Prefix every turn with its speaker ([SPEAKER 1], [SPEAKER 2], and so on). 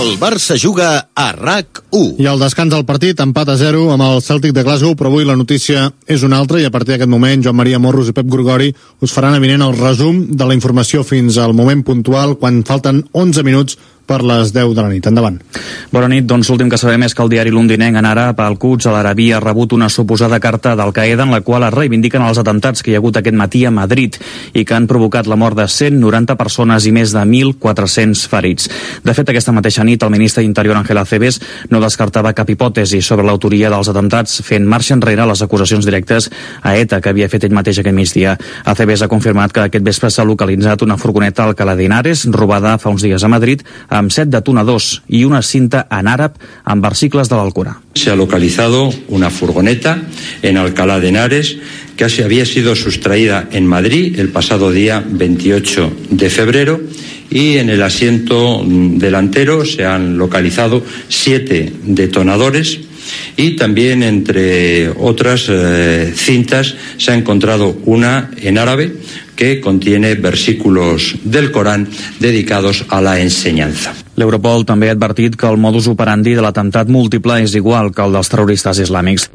[SPEAKER 1] El Barça juga a RAC1.
[SPEAKER 2] I al descans del partit, empat a 0 amb el Celtic de Glasgow, però avui la notícia és una altra i a partir d'aquest moment Joan Maria Morros i Pep Gregori us faran avinent el resum de la informació fins al moment puntual quan falten 11 minuts per les 10 de la nit. Endavant.
[SPEAKER 3] Bona nit. Doncs l'últim que sabem és que el diari londinenc en àrab, Al-Quds Al-Arabi, ha rebut una suposada carta d'Al-Qaeda en la qual es reivindiquen els atentats que hi ha hagut aquest matí a Madrid i que han provocat la mort de 190 persones i més de 1.400 ferits. De fet, aquesta mateixa nit, el ministre d'Interior, Ángel Acebes, no descartava cap hipòtesi sobre l'autoria dels atentats, fent marxa enrere les acusacions directes a ETA que havia fet ell mateix aquest migdia. Acebes ha confirmat que aquest vespre s'ha localitzat una furgoneta a Alcalá de Henares, robada fa uns dies a Madrid, amb 7 detonadors y una cinta en árabe amb versículos de l'Alcorà.
[SPEAKER 4] Se ha localizado una furgoneta en Alcalá de Henares que había sido sustraída en Madrid el pasado día 28 de febrero y en el asiento delantero se han localizado 7 detonadores y también entre otras cintas se ha encontrado una en árabe que contiene versículos del Corán dedicados a la enseñanza.
[SPEAKER 3] L'Europol també ha advertit que el modus operandi de l'atemptat múltiple és igual que el dels terroristes islàmics.